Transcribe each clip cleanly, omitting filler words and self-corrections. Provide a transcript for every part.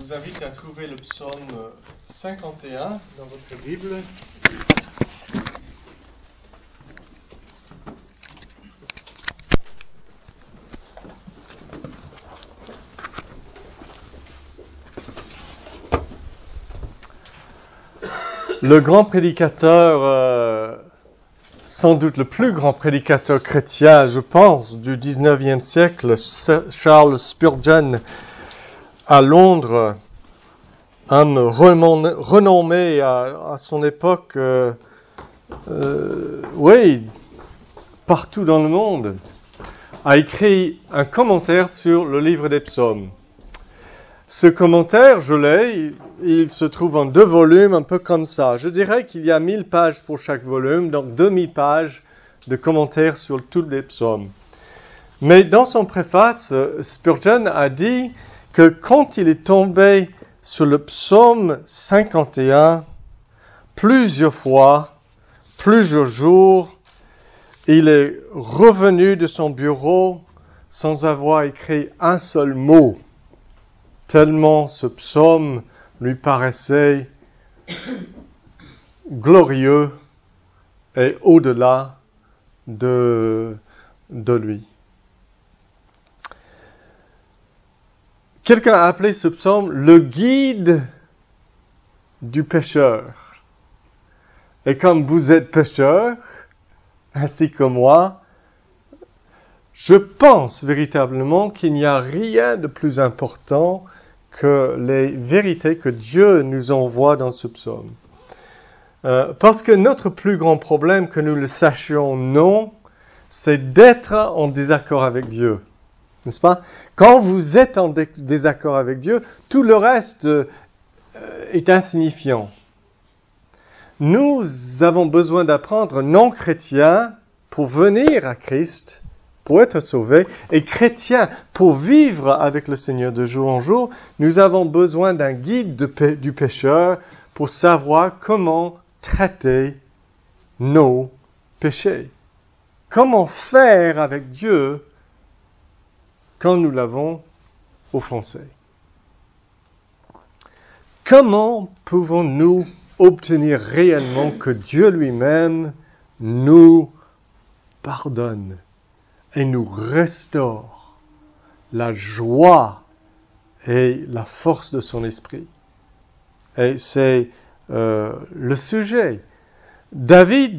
vous invite à trouver le psaume 51 dans votre Bible. Le grand prédicateur, sans doute le plus grand prédicateur chrétien, je pense, du 19e siècle, Charles Spurgeon, à Londres, homme renommé à son époque, partout dans le monde, a écrit un commentaire sur le livre des psaumes. Ce commentaire, je l'ai, il se trouve en 2 volumes, un peu comme ça. Je dirais qu'il y a 1000 pages pour chaque volume, donc 2000 pages de commentaires sur tous les psaumes. Mais dans son préface, Spurgeon a dit que quand il est tombé sur le psaume 51, plusieurs fois, plusieurs jours, il est revenu de son bureau sans avoir écrit un seul mot, tellement ce psaume lui paraissait glorieux et au-delà de lui. Quelqu'un a appelé ce psaume le guide du pécheur. Et comme vous êtes pécheur, ainsi que moi, je pense véritablement qu'il n'y a rien de plus important que les vérités que Dieu nous envoie dans ce psaume. Parce que notre plus grand problème, que nous le sachions non, c'est d'être en désaccord avec Dieu. N'est-ce pas? Quand vous êtes en désaccord avec Dieu, tout le reste est insignifiant. Nous avons besoin d'apprendre, non chrétiens, pour venir à Christ, pour être sauvés, et chrétiens, pour vivre avec le Seigneur de jour en jour, nous avons besoin d'un guide du pécheur pour savoir comment traiter nos péchés. Comment faire avec Dieu quand nous l'avons offensé. Comment pouvons-nous obtenir réellement que Dieu lui-même nous pardonne et nous restaure la joie et la force de son esprit? Et c'est le sujet. David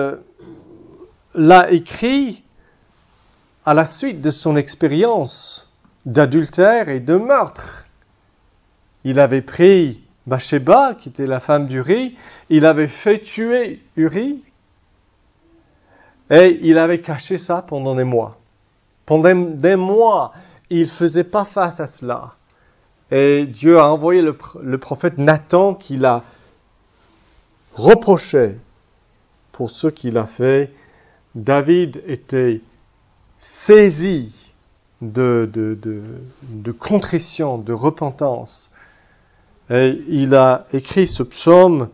l'a écrit à la suite de son expérience d'adultère et de meurtre. Il avait pris Bathsheba, qui était la femme d'Uri, il avait fait tuer Uri, et il avait caché ça pendant des mois. Pendant des mois, il ne faisait pas face à cela. Et Dieu a envoyé le prophète Nathan qui l'a reproché pour ce qu'il a fait. David était saisi de contrition, de repentance. Et il a écrit ce psaume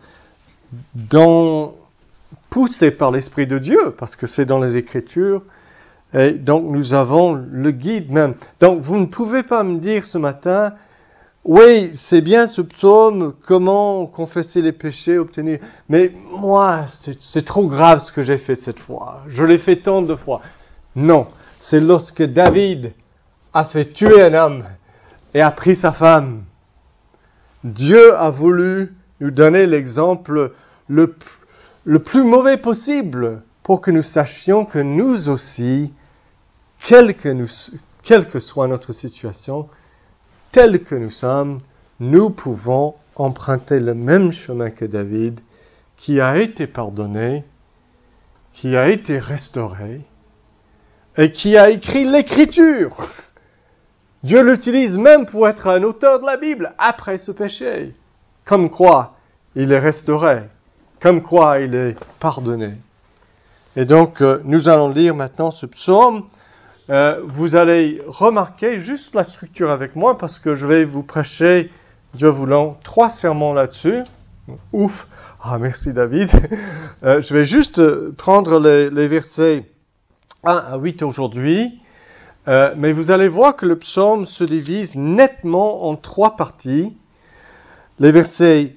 poussé par l'Esprit de Dieu, parce que c'est dans les Écritures. Et donc nous avons le guide même. Donc vous ne pouvez pas me dire ce matin, oui, c'est bien ce psaume, comment confesser les péchés, obtenir... Mais moi, c'est trop grave ce que j'ai fait cette fois. Je l'ai fait tant de fois. Non, c'est lorsque David a fait tuer un homme et a pris sa femme. Dieu a voulu nous donner l'exemple le plus mauvais possible pour que nous sachions que nous aussi, quelle que soit notre situation, telle que nous sommes, nous pouvons emprunter le même chemin que David, qui a été pardonné, qui a été restauré, et qui a écrit l'Écriture. Dieu l'utilise même pour être un auteur de la Bible après ce péché. Comme quoi, il est restauré. Comme quoi, il est pardonné. Et donc, nous allons lire maintenant ce psaume. Vous allez remarquer juste la structure avec moi parce que je vais vous prêcher, Dieu voulant, 3 sermons là-dessus. Ouf! Ah, merci David. Je vais juste prendre les versets 1 à 8 aujourd'hui. Mais vous allez voir que le psaume se divise nettement en 3 parties. Les versets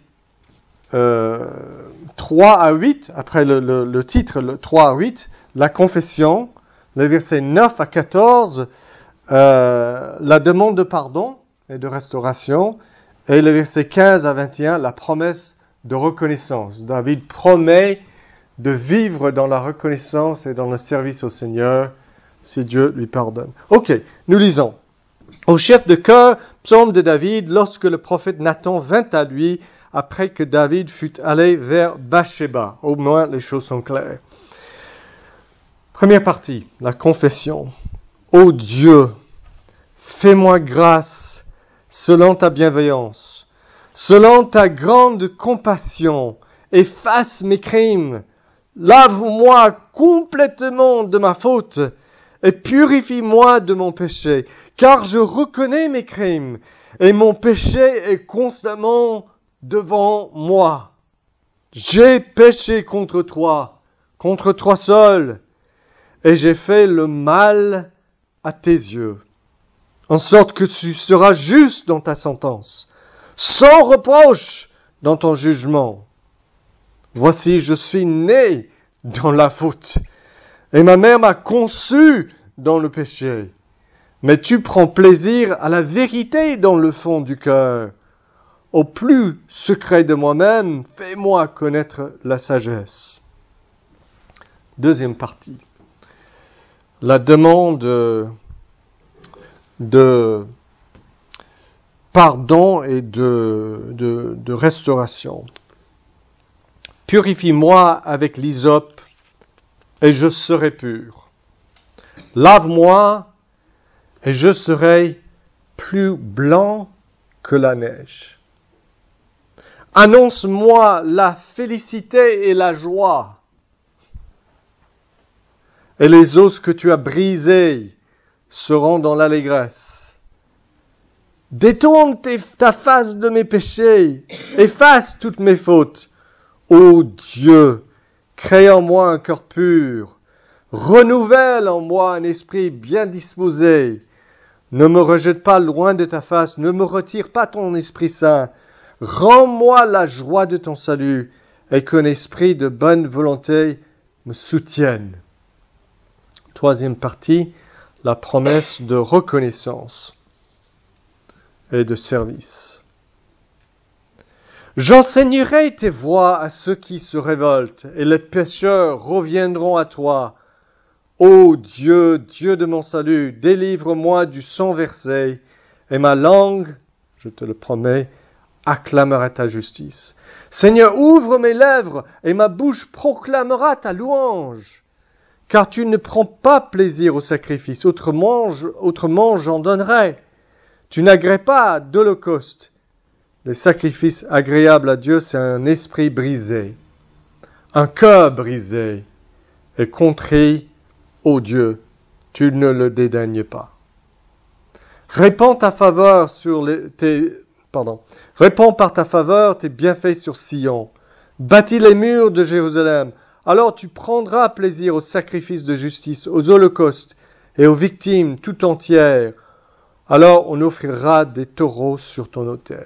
3 à 8, après le titre, le 3 à 8, la confession. Les versets 9 à 14, la demande de pardon et de restauration. Et les versets 15 à 21, la promesse de reconnaissance. David promet de vivre dans la reconnaissance et dans le service au Seigneur si Dieu lui pardonne. Ok, nous lisons. Au chef de chœur, psaume de David, lorsque le prophète Nathan vint à lui, après que David fut allé vers Bathsheba. Au moins, les choses sont claires. Première partie, la confession. Ô Dieu, fais-moi grâce selon ta bienveillance, selon ta grande compassion, efface mes crimes, lave-moi complètement de ma faute et purifie-moi de mon péché, car je reconnais mes crimes et mon péché est constamment devant moi. J'ai péché contre toi seul, et j'ai fait le mal à tes yeux, en sorte que tu seras juste dans ta sentence, sans reproche dans ton jugement. Voici, je suis né dans la faute, et ma mère m'a conçu dans le péché. Mais tu prends plaisir à la vérité dans le fond du cœur. Au plus secret de moi-même, fais-moi connaître la sagesse. Deuxième partie. La demande de pardon et de restauration. Purifie-moi avec l'hysope et je serai pur. Lave-moi et je serai plus blanc que la neige. Annonce-moi la félicité et la joie. Et les os que tu as brisés seront dans l'allégresse. Détourne ta face de mes péchés, efface toutes mes fautes. Ô Dieu, crée en moi un cœur pur, renouvelle en moi un esprit bien disposé. Ne me rejette pas loin de ta face, ne me retire pas ton Esprit Saint. Rends-moi la joie de ton salut et qu'un esprit de bonne volonté me soutienne. Troisième partie, la promesse de reconnaissance et de service. J'enseignerai tes voies à ceux qui se révoltent et les pécheurs reviendront à toi. Ô Dieu, Dieu de mon salut, délivre-moi du sang versé et ma langue, je te le promets, acclamera ta justice. Seigneur, ouvre mes lèvres et ma bouche proclamera ta louange. Car tu ne prends pas plaisir au sacrifice, autrement j'en donnerais. Tu n'agrées pas d'holocauste. Les sacrifices agréables à Dieu, c'est un esprit brisé, un cœur brisé et contrit, ô Dieu, tu ne le dédaignes pas. Répands par ta faveur tes bienfaits sur Sion. Bâtis les murs de Jérusalem. Alors tu prendras plaisir aux sacrifices de justice, aux holocaustes et aux victimes tout entières. Alors on offrira des taureaux sur ton autel.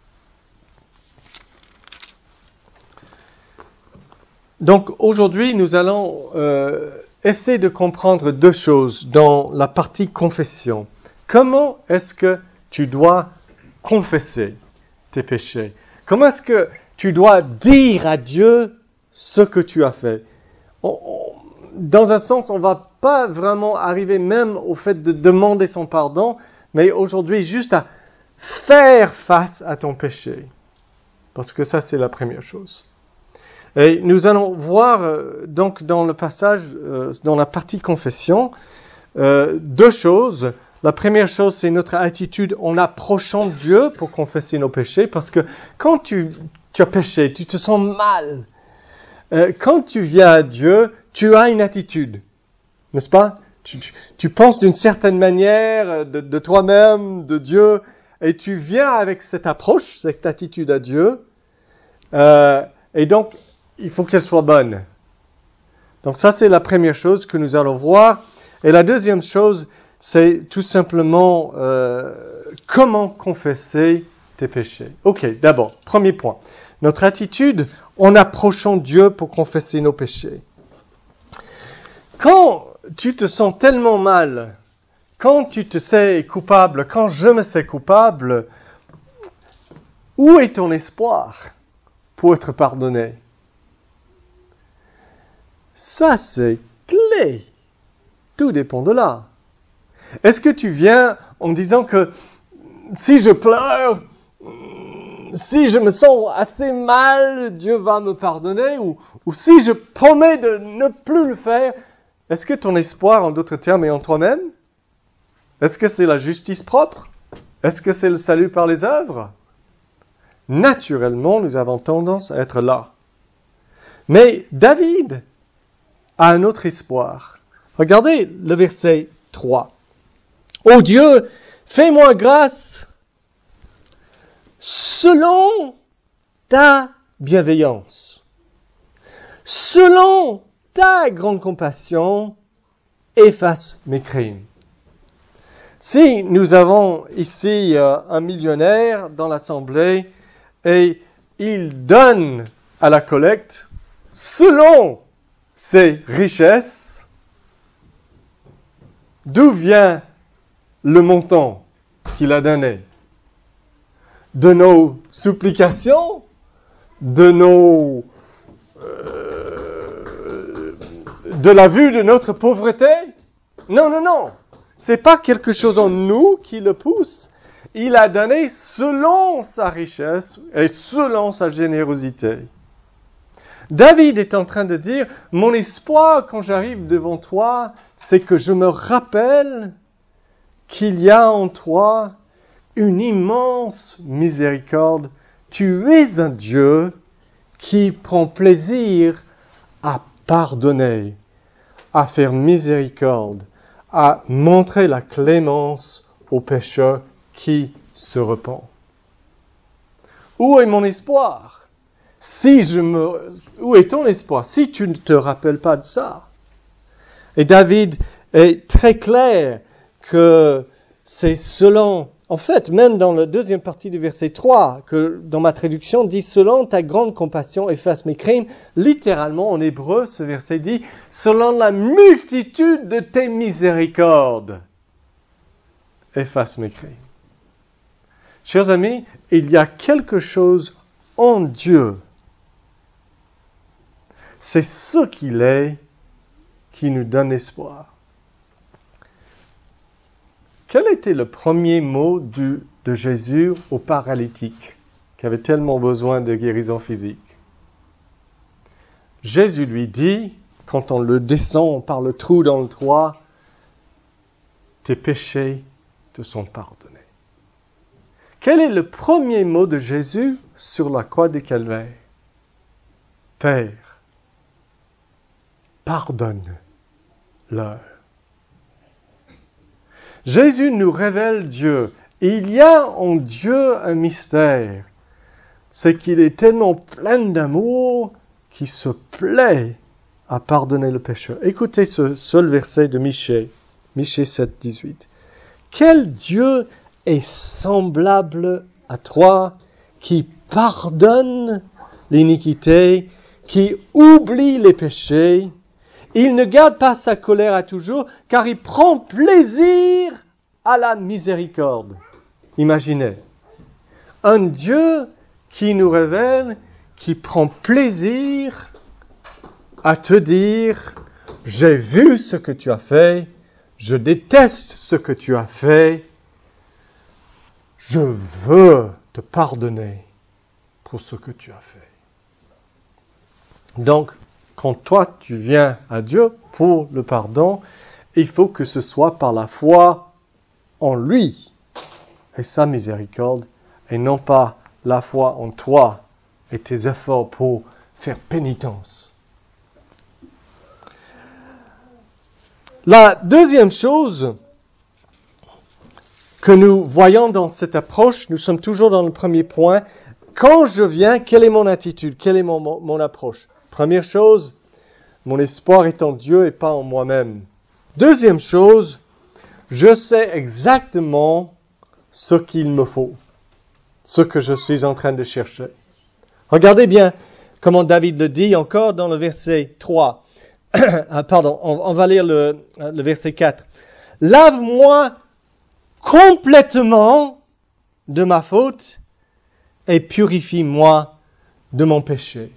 Donc aujourd'hui, nous allons essayer de comprendre 2 choses dans la partie confession. Comment est-ce que tu dois confesser tes péchés? Comment est-ce que tu dois dire à Dieu ce que tu as fait? Dans un sens, on ne va pas vraiment arriver même au fait de demander son pardon, mais aujourd'hui, juste à faire face à ton péché. Parce que ça, c'est la première chose. Et nous allons voir donc dans le passage, dans la partie confession, 2 choses. La première chose, c'est notre attitude en approchant Dieu pour confesser nos péchés, parce que quand tu as péché, tu te sens mal. Quand tu viens à Dieu, tu as une attitude, n'est-ce pas? Tu penses d'une certaine manière de toi-même, de Dieu, et tu viens avec cette approche, cette attitude à Dieu, et donc, il faut qu'elle soit bonne. Donc ça, c'est la première chose que nous allons voir. Et la deuxième chose, c'est tout simplement comment confesser tes péchés. Ok, d'abord, premier point. Notre attitude en approchant Dieu pour confesser nos péchés. Quand tu te sens tellement mal, quand tu te sais coupable, quand je me sais coupable, où est ton espoir pour être pardonné? Ça, c'est clé. Tout dépend de là. Est-ce que tu viens en disant que si je pleure, si je me sens assez mal, Dieu va me pardonner, ou si je promets de ne plus le faire, est-ce que ton espoir, en d'autres termes, est en toi-même? Est-ce que c'est la justice propre? Est-ce que c'est le salut par les œuvres? Naturellement, nous avons tendance à être là. Mais David a un autre espoir. Regardez le verset 3. « Ô Dieu, fais-moi grâce selon ta bienveillance, selon ta grande compassion, efface mes crimes. » Si nous avons ici un millionnaire dans l'assemblée et il donne à la collecte selon ses richesses, d'où vient le montant qu'il a donné? De nos supplications? De la vue de notre pauvreté? Non. C'est pas quelque chose en nous qui le pousse. Il a donné selon sa richesse et selon sa générosité. David est en train de dire, mon espoir quand j'arrive devant toi, c'est que je me rappelle qu'il y a en toi une immense miséricorde. Tu es un Dieu qui prend plaisir à pardonner, à faire miséricorde, à montrer la clémence aux pécheurs qui se repent. Où est mon espoir? Où est ton espoir si tu ne te rappelles pas de ça? Et David est très clair que c'est selon, en fait, même dans la deuxième partie du verset 3, que dans ma traduction dit « Selon ta grande compassion, efface mes crimes ». Littéralement, en hébreu, ce verset dit « Selon la multitude de tes miséricordes, efface mes crimes ». Chers amis, il y a quelque chose en Dieu. C'est ce qu'il est qui nous donne espoir. Quel était le premier mot de Jésus au paralytique qui avait tellement besoin de guérison physique? Jésus lui dit, quand on le descend par le trou dans le toit, « Tes péchés te sont pardonnés. » Quel est le premier mot de Jésus sur la croix du Calvaire? « Père, pardonne-leur. » Jésus nous révèle Dieu. Il y a en Dieu un mystère. C'est qu'il est tellement plein d'amour qu'il se plaît à pardonner le pécheur. Écoutez ce seul verset de Michée 7, 18. « Quel Dieu est semblable à toi qui pardonne l'iniquité, qui oublie les péchés. Il ne garde pas sa colère à toujours, car il prend plaisir à la miséricorde. » Imaginez, un Dieu qui nous révèle, qui prend plaisir à te dire « J'ai vu ce que tu as fait, je déteste ce que tu as fait, je veux te pardonner pour ce que tu as fait. » Donc, quand toi tu viens à Dieu pour le pardon, il faut que ce soit par la foi en lui et sa miséricorde, et non pas la foi en toi et tes efforts pour faire pénitence. La deuxième chose que nous voyons dans cette approche, nous sommes toujours dans le premier point. Quand je viens, quelle est mon attitude? Quelle est mon approche? Première chose, mon espoir est en Dieu et pas en moi-même. Deuxième chose, je sais exactement ce qu'il me faut, ce que je suis en train de chercher. Regardez bien comment David le dit encore dans le verset 3. Pardon, on va lire le verset 4. Lave-moi complètement de ma faute et purifie-moi de mon péché.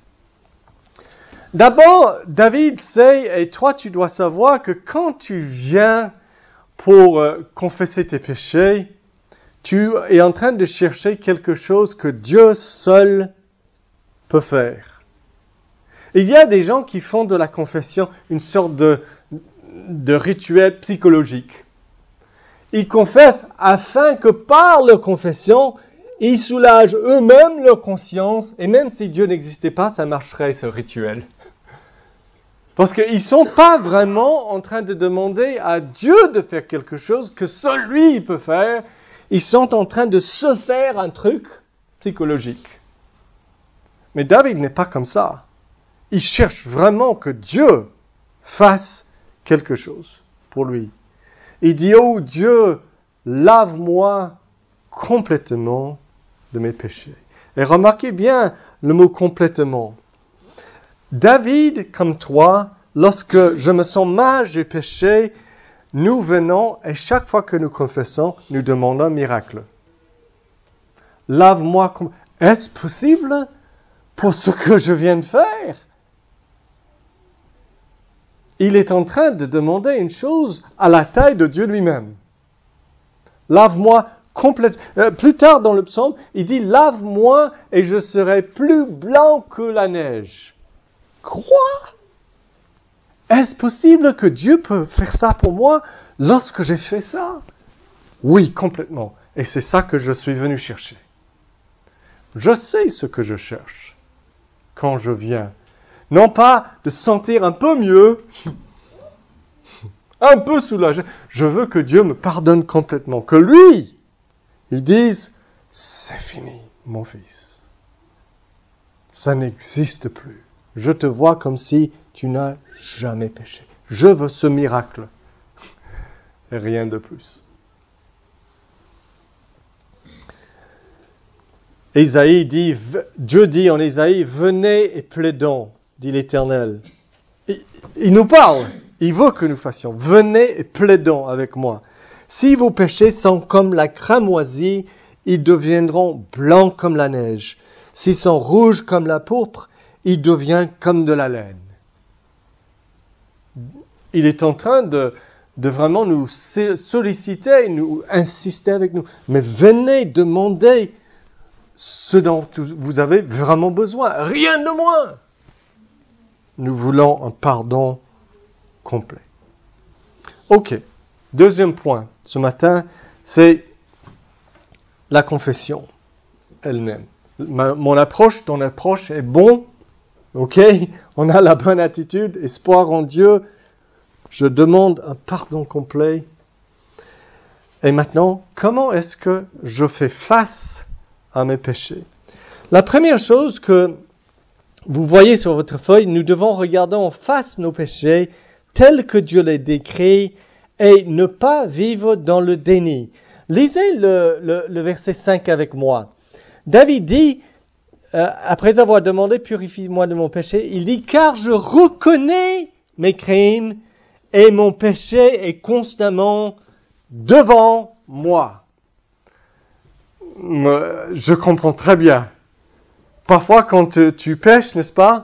D'abord, David sait, et toi tu dois savoir que quand tu viens pour confesser tes péchés, tu es en train de chercher quelque chose que Dieu seul peut faire. Il y a des gens qui font de la confession une sorte de rituel psychologique. Ils confessent afin que par leur confession, ils soulagent eux-mêmes leur conscience, et même si Dieu n'existait pas, ça marcherait ce rituel. Parce qu'ils ne sont pas vraiment en train de demander à Dieu de faire quelque chose que seul lui peut faire. Ils sont en train de se faire un truc psychologique. Mais David n'est pas comme ça. Il cherche vraiment que Dieu fasse quelque chose pour lui. Il dit, oh Dieu, lave-moi complètement de mes péchés. Et remarquez bien le mot complètement. David, comme toi, lorsque je me sens mal, j'ai péché, nous venons et chaque fois que nous confessons, nous demandons un miracle. Lave-moi. Est-ce possible pour ce que je viens de faire? Il est en train de demander une chose à la taille de Dieu lui-même. Lave-moi complètement. Plus tard dans le psaume, il dit, lave-moi et je serai plus blanc que la neige. Quoi? Est-ce possible que Dieu peut faire ça pour moi lorsque j'ai fait ça? Oui, complètement. Et c'est ça que je suis venu chercher. Je sais ce que je cherche quand je viens. Non pas de sentir un peu mieux, un peu soulagé. Je veux que Dieu me pardonne complètement. Que lui, il dise, c'est fini, mon fils. Ça n'existe plus. Je te vois comme si tu n'as jamais péché. Je veux ce miracle. Et rien de plus. Ésaïe dit, Dieu dit en Ésaïe, venez et plaidons, dit l'Éternel. Il nous parle. Il veut que nous fassions. Venez et plaidons avec moi. Si vos péchés sont comme la cramoisie, ils deviendront blancs comme la neige. S'ils sont rouges comme la pourpre, ils deviennent comme de la laine. Il est en train de vraiment nous solliciter, nous insister avec nous. Mais venez demander ce dont vous avez vraiment besoin. Rien de moins. Nous voulons un pardon complet. Ok. Deuxième point ce matin, c'est la confession elle-même. Mon approche, ton approche est bon. Ok, on a la bonne attitude, espoir en Dieu. Je demande un pardon complet. Et maintenant, comment est-ce que je fais face à mes péchés? La première chose que vous voyez sur votre feuille, nous devons regarder en face nos péchés tels que Dieu les décrit et ne pas vivre dans le déni. Lisez le verset 5 avec moi. David dit, après avoir demandé « Purifie-moi de mon péché », il dit « Car je reconnais mes crimes et mon péché est constamment devant moi. » Je comprends très bien. Parfois, quand tu pêches, n'est-ce pas,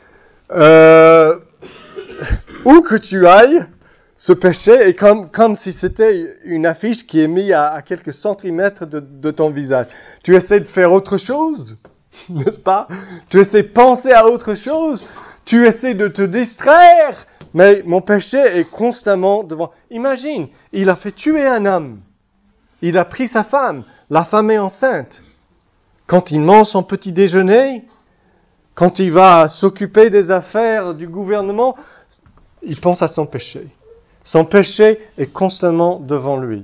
où que tu ailles, ce péché est comme si c'était une affiche qui est mise à quelques centimètres de ton visage. Tu essaies de faire autre chose, n'est-ce pas? Tu essaies de penser à autre chose. Tu essaies de te distraire. Mais mon péché est constamment devant. Imagine, il a fait tuer un homme. Il a pris sa femme. La femme est enceinte. Quand il mange son petit déjeuner, quand il va s'occuper des affaires du gouvernement, il pense à son péché. Son péché est constamment devant lui.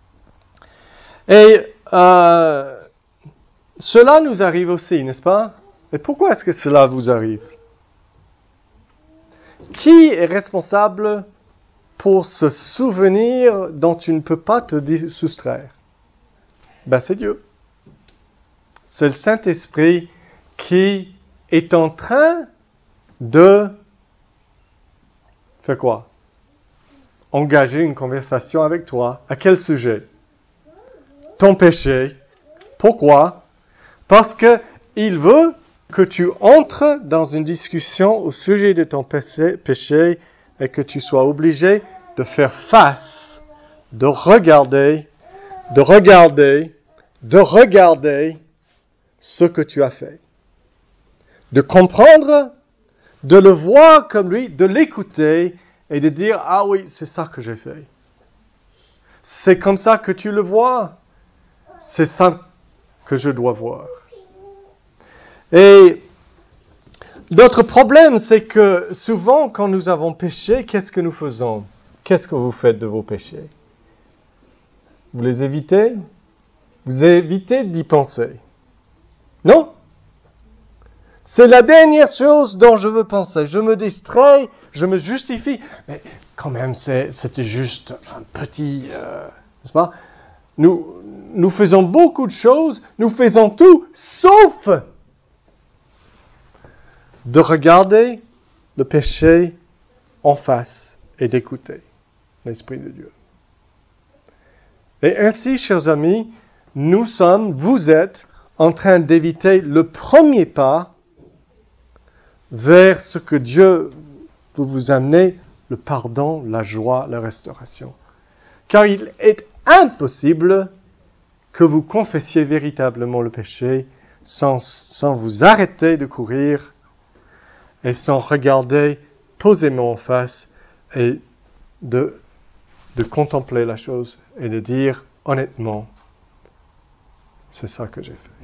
Et cela nous arrive aussi, n'est-ce pas? Et pourquoi est-ce que cela vous arrive? Qui est responsable pour se souvenir dont tu ne peux pas te soustraire? Ben, c'est Dieu. C'est le Saint-Esprit qui est en train de faire quoi? Engager une conversation avec toi. À quel sujet? Ton péché. Pourquoi? Parce que il veut que tu entres dans une discussion au sujet de ton péché et que tu sois obligé de faire face, de regarder ce que tu as fait. De comprendre, de le voir comme lui, de l'écouter et de dire « Ah oui, c'est ça que j'ai fait. C'est comme ça que tu le vois. C'est ça que je dois voir. » Et notre problème, c'est que souvent, quand nous avons péché, qu'est-ce que nous faisons? Qu'est-ce que vous faites de vos péchés? Vous les évitez? Vous évitez d'y penser. Non? C'est la dernière chose dont je veux penser. Je me distrais, je me justifie. Mais quand même, c'était juste un petit... n'est-ce pas? Nous faisons beaucoup de choses, nous faisons tout, sauf de regarder le péché en face et d'écouter l'Esprit de Dieu. Et ainsi, chers amis, vous êtes en train d'éviter le premier pas vers ce que Dieu veut vous amener, le pardon, la joie, la restauration. Car il est impossible que vous confessiez véritablement le péché sans vous arrêter de courir et sans regarder posément en face et de contempler la chose et de dire honnêtement, c'est ça que j'ai fait.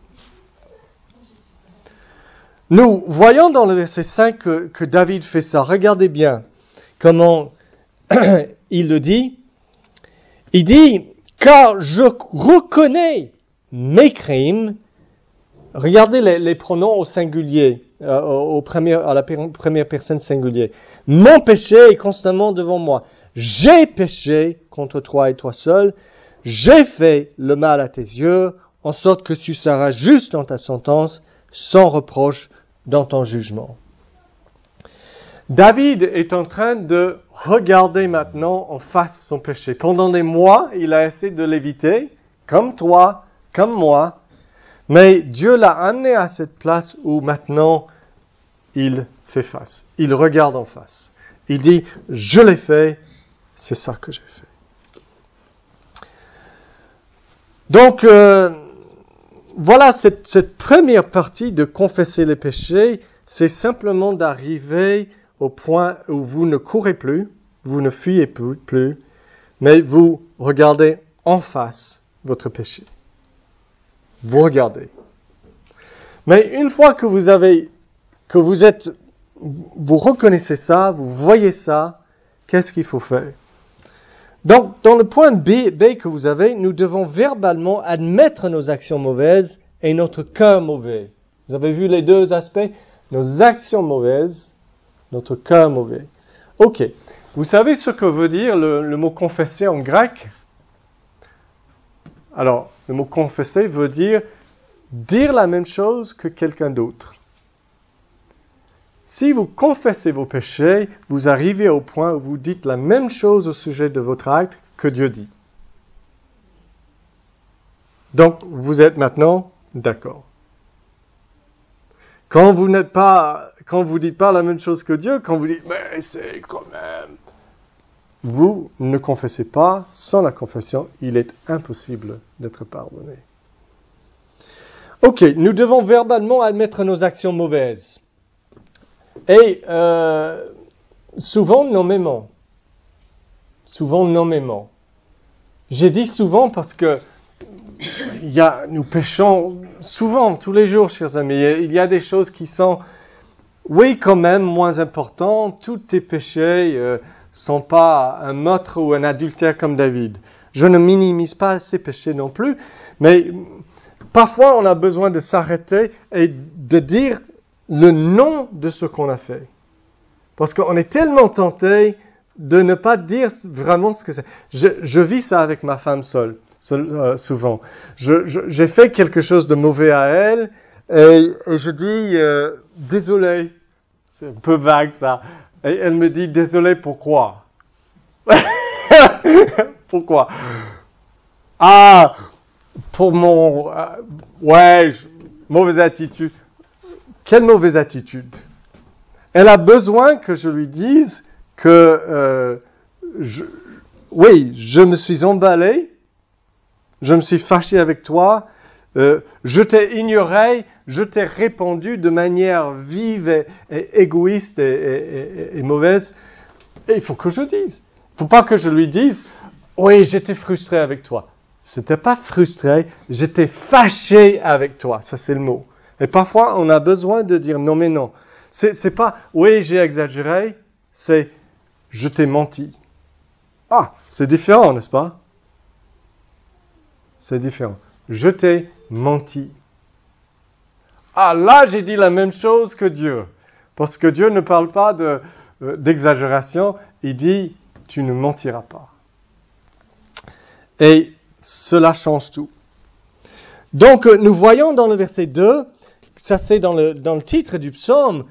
Nous voyons dans le verset 5 que David fait ça. Regardez bien comment il le dit. Il dit, car je reconnais mes crimes. Regardez les pronoms au singulier, à la première personne singulière. Mon péché est constamment devant moi. J'ai péché contre toi et toi seul. J'ai fait le mal à tes yeux, en sorte que tu seras juste dans ta sentence, sans reproche dans ton jugement. David est en train de regarder maintenant en face son péché. Pendant des mois, il a essayé de l'éviter, comme toi, comme moi. Mais Dieu l'a amené à cette place où maintenant, il fait face. Il regarde en face. Il dit, je l'ai fait, c'est ça que j'ai fait. Donc, voilà, cette première partie de confesser les péchés, c'est simplement d'arriver au point où vous ne courez plus, vous ne fuyez plus, mais vous regardez en face votre péché. Vous regardez. Mais une fois que vous reconnaissez ça, vous voyez ça, qu'est-ce qu'il faut faire? Donc, dans le point B que vous avez, nous devons verbalement admettre nos actions mauvaises et notre cœur mauvais. Vous avez vu les deux aspects? Nos actions mauvaises, notre cœur mauvais. Ok. Vous savez ce que veut dire le mot confesser en grec? Alors, le mot confesser veut dire la même chose que quelqu'un d'autre. Si vous confessez vos péchés, vous arrivez au point où vous dites la même chose au sujet de votre acte que Dieu dit. Donc, vous êtes maintenant d'accord. Quand vous dites pas la même chose que Dieu, quand vous dites, mais c'est quand même, vous ne confessez pas. Sans la confession, il est impossible d'être pardonné. Ok, nous devons verbalement admettre nos actions mauvaises. Et souvent nommément. J'ai dit souvent parce que nous péchons souvent, tous les jours, chers amis. Il y a des choses qui sont, oui, quand même, moins importantes. Tous tes péchés sont pas un meurtre ou un adultère comme David. Je ne minimise pas ces péchés non plus, mais parfois on a besoin de s'arrêter et de dire le nom de ce qu'on a fait. Parce qu'on est tellement tenté de ne pas dire vraiment ce que c'est. Je vis ça avec ma femme seule, souvent. J'ai fait quelque chose de mauvais à elle et je dis désolé. C'est un peu vague ça. Et elle me dit désolé pourquoi? Pourquoi? Ah, pour mon... mauvaise attitude. Quelle mauvaise attitude? Elle a besoin que je lui dise que je me suis emballé, je me suis fâché avec toi, je t'ai ignoré, je t'ai répondu de manière vive et égoïste et mauvaise. Et il faut que je dise. Il ne faut pas que je lui dise, oui, j'étais frustré avec toi. C'était pas frustré, j'étais fâché avec toi. Ça, c'est le mot. Et parfois, on a besoin de dire non, mais non. C'est pas, oui, j'ai exagéré, c'est, je t'ai menti. Ah, c'est différent, n'est-ce pas? C'est différent. Je t'ai menti. Ah, là, j'ai dit la même chose que Dieu. Parce que Dieu ne parle pas d'exagération, il dit, tu ne mentiras pas. Et cela change tout. Donc, nous voyons dans le verset 2, ça c'est dans le titre du psaume,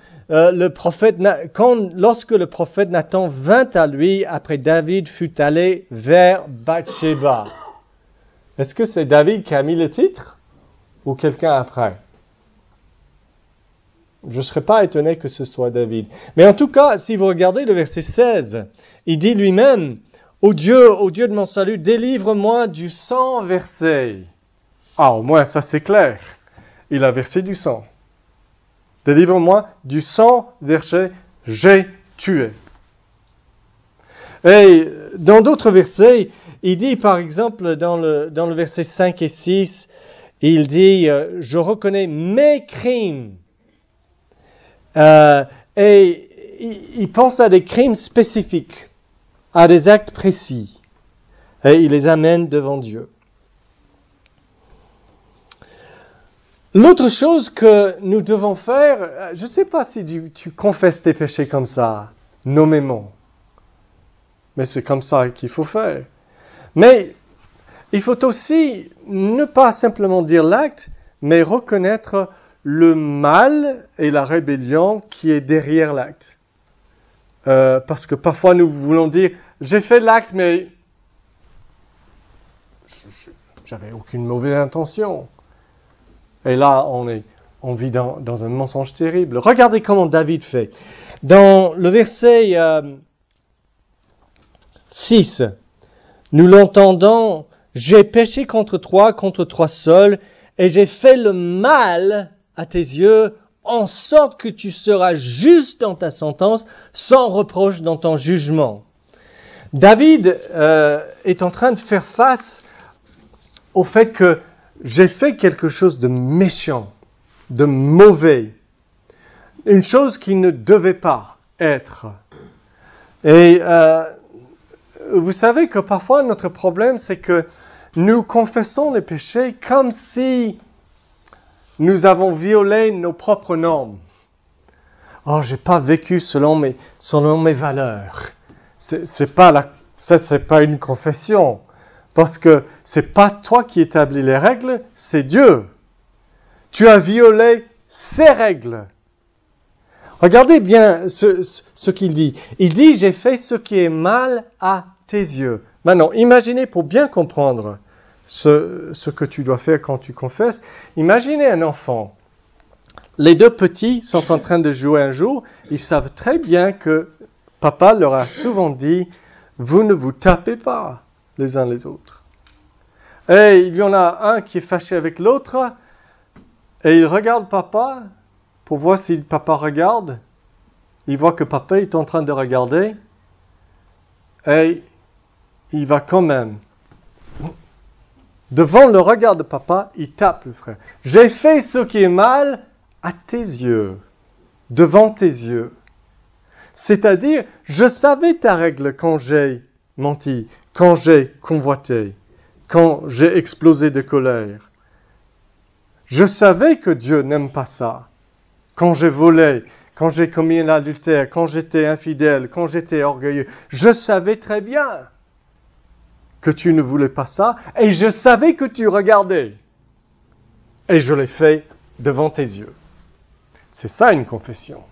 lorsque le prophète Nathan vint à lui après David fut allé vers Bathsheba. Est-ce que c'est David qui a mis le titre ou quelqu'un après? Je ne serais pas étonné que ce soit David. Mais en tout cas, si vous regardez le verset 16, il dit lui-même, ô Dieu de mon salut, délivre-moi du sang versé. Ah, au moins, ça c'est clair. Il a versé du sang. Délivre-moi du sang versé, j'ai tué. Et dans d'autres versets, il dit par exemple dans le verset 5 et 6, il dit, je reconnais mes crimes. Et il pense à des crimes spécifiques, à des actes précis. Et il les amène devant Dieu. L'autre chose que nous devons faire, je ne sais pas si tu confesses tes péchés comme ça, nommément. Mais c'est comme ça qu'il faut faire. Mais il faut aussi ne pas simplement dire l'acte, mais reconnaître le mal et la rébellion qui est derrière l'acte. Parce que parfois nous voulons dire, j'ai fait l'acte, mais j'avais aucune mauvaise intention. Et là, on vit dans un mensonge terrible. Regardez comment David fait. Dans le verset 6, nous l'entendons, j'ai péché contre toi seul, et j'ai fait le mal à tes yeux, en sorte que tu seras juste dans ta sentence, sans reproche dans ton jugement. David est en train de faire face au fait que j'ai fait quelque chose de méchant, de mauvais, une chose qui ne devait pas être. Et vous savez que parfois notre problème, c'est que nous confessons les péchés comme si nous avons violé nos propres normes. Oh, j'ai pas vécu selon mes valeurs. C'est pas une confession. Parce que c'est pas toi qui établis les règles, c'est Dieu. Tu as violé ses règles. Regardez bien ce qu'il dit. Il dit, j'ai fait ce qui est mal à tes yeux. Maintenant, imaginez pour bien comprendre ce que tu dois faire quand tu confesses. Imaginez un enfant. Les deux petits sont en train de jouer un jour. Ils savent très bien que papa leur a souvent dit, vous ne vous tapez pas les uns les autres. Et il y en a un qui est fâché avec l'autre et il regarde papa pour voir si papa regarde. Il voit que papa est en train de regarder et il va quand même. Devant le regard de papa, il tape le frère. J'ai fait ce qui est mal à tes yeux, devant tes yeux. C'est-à-dire, je savais ta règle quand j'ai menti, quand j'ai convoité, quand j'ai explosé de colère. Je savais que Dieu n'aime pas ça. Quand j'ai volé, quand j'ai commis un adultère, quand j'étais infidèle, quand j'étais orgueilleux, je savais très bien que tu ne voulais pas ça, et je savais que tu regardais. Et je l'ai fait devant tes yeux. C'est ça une confession.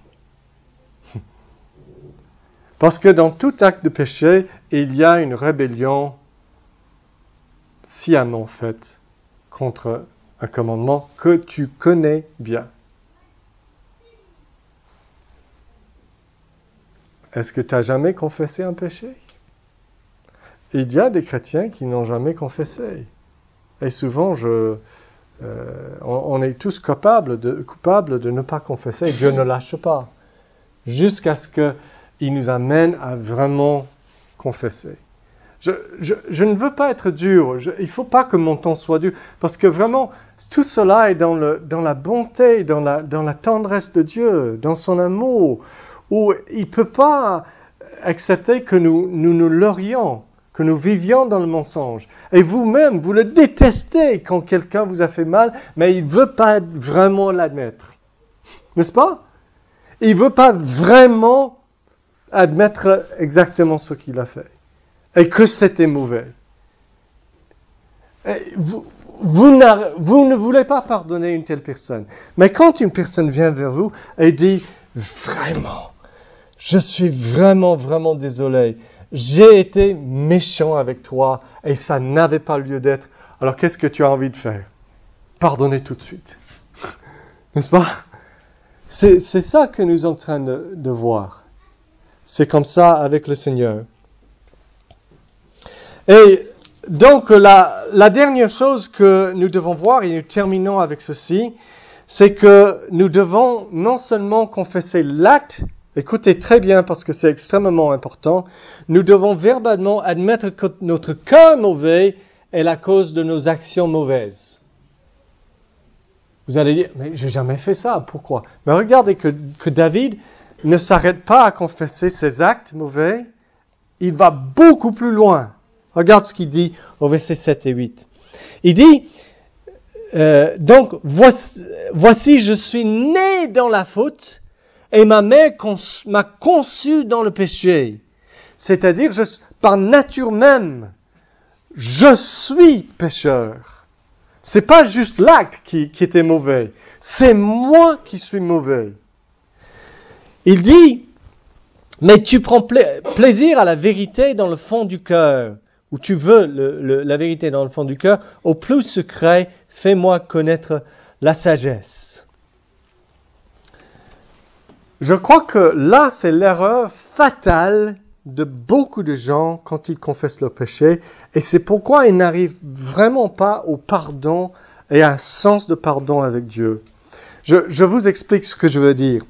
Parce que dans tout acte de péché, il y a une rébellion sciemment faite contre un commandement que tu connais bien. Est-ce que tu as jamais confessé un péché? Il y a des chrétiens qui n'ont jamais confessé. Et souvent, on est tous coupables de ne pas confesser. Dieu ne lâche pas. Jusqu'à ce qu'il nous amène à vraiment confesser. Je ne veux pas être dur. Il ne faut pas que mon ton soit dur. Parce que vraiment, tout cela est dans la bonté, dans la tendresse de Dieu, dans son amour, où il ne peut pas accepter que nous leurrions, que nous vivions dans le mensonge. Et vous-même, vous le détestez quand quelqu'un vous a fait mal, mais il ne veut pas vraiment l'admettre. N'est-ce pas? Il ne veut pas vraiment admettre exactement ce qu'il a fait. Et que c'était mauvais. Et vous ne voulez pas pardonner une telle personne. Mais quand une personne vient vers vous et dit « Vraiment, je suis vraiment, vraiment désolé. J'ai été méchant avec toi et ça n'avait pas lieu d'être. » Alors qu'est-ce que tu as envie de faire? Pardonner tout de suite. N'est-ce pas? C'est ça que nous sommes en train de voir. C'est comme ça avec le Seigneur. Et donc, la dernière chose que nous devons voir, et nous terminons avec ceci, c'est que nous devons non seulement confesser l'acte, écoutez très bien parce que c'est extrêmement important, nous devons verbalement admettre que notre cœur mauvais est la cause de nos actions mauvaises. Vous allez dire, mais j'ai jamais fait ça, pourquoi? Mais regardez que David ne s'arrête pas à confesser ses actes mauvais, il va beaucoup plus loin. Regarde ce qu'il dit au verset 7 et 8. Il dit, donc, voici, je suis né dans la faute et ma mère m'a conçu dans le péché. C'est-à-dire, par nature même, je suis pécheur. C'est pas juste l'acte qui était mauvais. C'est moi qui suis mauvais. Il dit, mais tu prends plaisir à la vérité dans le fond du cœur. Où tu veux la vérité dans le fond du cœur, au plus secret, fais-moi connaître la sagesse. Je crois que là, c'est l'erreur fatale de beaucoup de gens quand ils confessent leur péché, et c'est pourquoi ils n'arrivent vraiment pas au pardon et à un sens de pardon avec Dieu. Je vous explique ce que je veux dire.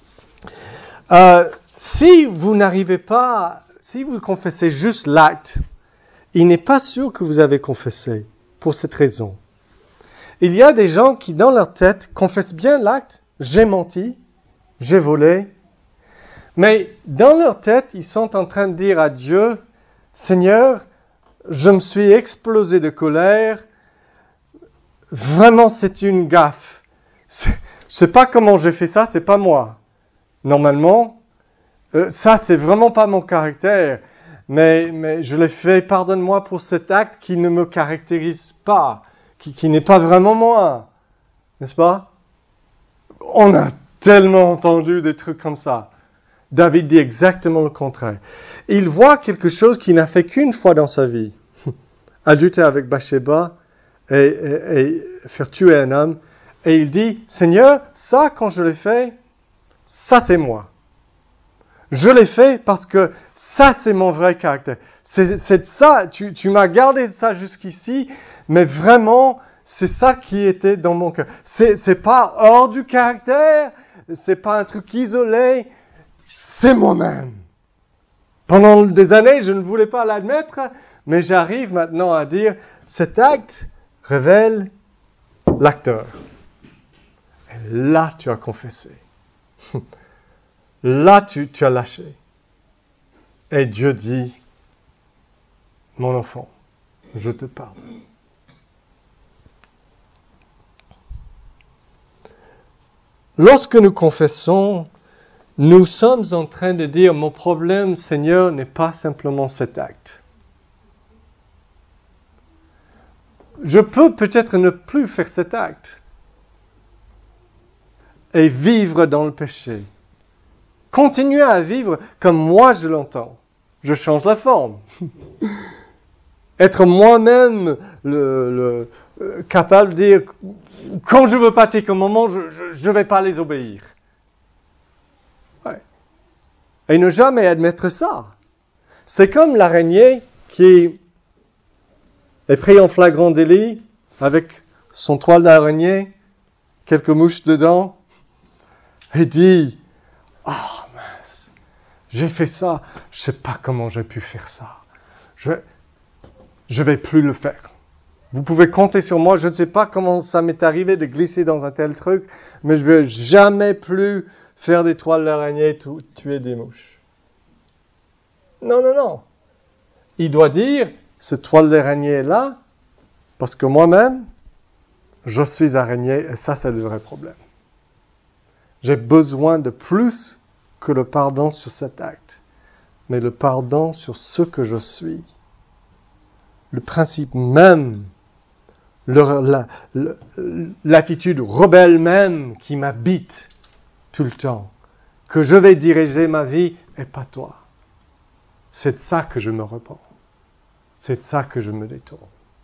Si vous n'arrivez pas, si vous confessez juste l'acte, il n'est pas sûr que vous avez confessé, pour cette raison. Il y a des gens qui, dans leur tête, confessent bien l'acte, j'ai menti, j'ai volé, mais dans leur tête, ils sont en train de dire à Dieu, Seigneur, je me suis explosé de colère, vraiment c'est une gaffe. Je sais pas comment j'ai fait ça, c'est pas moi. Normalement, ça c'est vraiment pas mon caractère. Mais je l'ai fait, pardonne-moi pour cet acte qui ne me caractérise pas, qui n'est pas vraiment moi. N'est-ce pas? On a tellement entendu des trucs comme ça. David dit exactement le contraire. Il voit quelque chose qu'il n'a fait qu'une fois dans sa vie. Adultère avec Bathsheba et faire tuer un homme. Et il dit, Seigneur, ça quand je l'ai fait, ça c'est moi. Je l'ai fait parce que ça, c'est mon vrai caractère. C'est ça, tu m'as gardé ça jusqu'ici, mais vraiment, c'est ça qui était dans mon cœur. C'est pas hors du caractère, c'est pas un truc isolé, c'est moi-même. Pendant des années, je ne voulais pas l'admettre, mais j'arrive maintenant à dire, cet acte révèle l'acteur. Et là, tu as confessé. Là, tu as lâché. Et Dieu dit, mon enfant, je te pardonne. Lorsque nous confessons, nous sommes en train de dire, mon problème, Seigneur, n'est pas simplement cet acte. Je peux peut-être ne plus faire cet acte et vivre dans le péché. Continuer à vivre comme moi je l'entends. Je change la forme. Être moi-même capable de dire, quand je veux pas tes commandements, je ne vais pas les obéir. Ouais. Et ne jamais admettre ça. C'est comme l'araignée qui est pris en flagrant délit avec son toile d'araignée, quelques mouches dedans, et dit, « Ah, mince, j'ai fait ça, je ne sais pas comment j'ai pu faire ça. Je vais plus le faire. Vous pouvez compter sur moi, je ne sais pas comment ça m'est arrivé de glisser dans un tel truc, mais je ne vais jamais plus faire des toiles d'araignée, tuer des mouches. » Non, non, non. Il doit dire, cette toile d'araignée est là, parce que moi-même, je suis araignée, et ça, c'est le vrai problème. J'ai besoin de plus que le pardon sur cet acte, mais le pardon sur ce que je suis. Le principe même, l'attitude rebelle même qui m'habite tout le temps, que je vais diriger ma vie et pas toi. C'est de ça que je me repens. C'est de ça que je me détourne.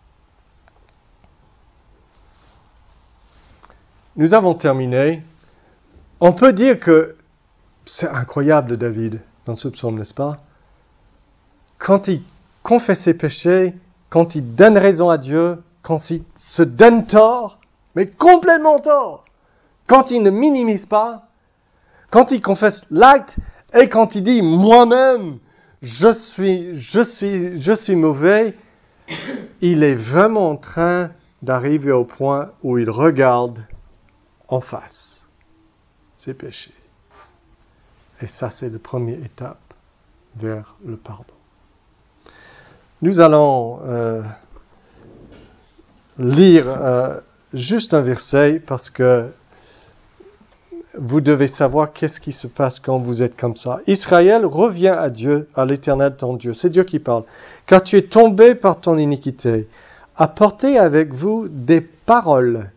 Nous avons terminé. On peut dire que c'est incroyable de David dans ce psaume, n'est-ce pas? Quand il confesse ses péchés, quand il donne raison à Dieu, quand il se donne tort, mais complètement tort, quand il ne minimise pas, quand il confesse l'acte et quand il dit moi-même, je suis mauvais, il est vraiment en train d'arriver au point où il regarde en face ses péchés. Et ça, c'est la première étape vers le pardon. Nous allons lire juste un verset parce que vous devez savoir qu'est-ce qui se passe quand vous êtes comme ça. Israël, reviens à Dieu, à l'Éternel ton Dieu. C'est Dieu qui parle. Car tu es tombé par ton iniquité. Apportez avec vous des paroles.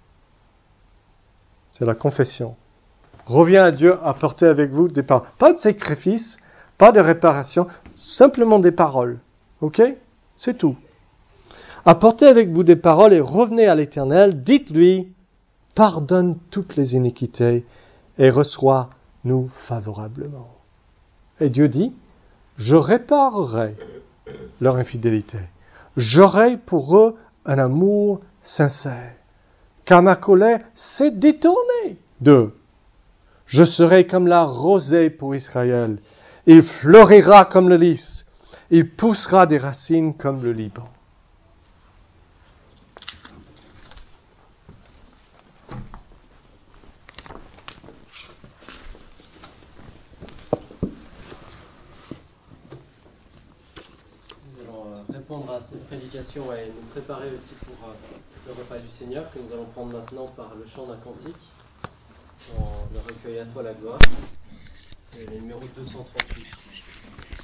C'est la confession. Reviens à Dieu, apportez avec vous des paroles. Pas de sacrifice, pas de réparation, simplement des paroles. Ok? C'est tout. Apportez avec vous des paroles et revenez à l'Éternel. Dites-lui, pardonne toutes les iniquités et reçois-nous favorablement. Et Dieu dit, je réparerai leur infidélité. J'aurai pour eux un amour sincère. Car ma colère s'est détournée d'eux. Je serai comme la rosée pour Israël. Il fleurira comme le lys. Il poussera des racines comme le Liban. Nous allons répondre à cette prédication et nous préparer aussi pour le repas du Seigneur que nous allons prendre maintenant par le chant d'un cantique dans le recueil À toi la gloire. C'est le numéro 238.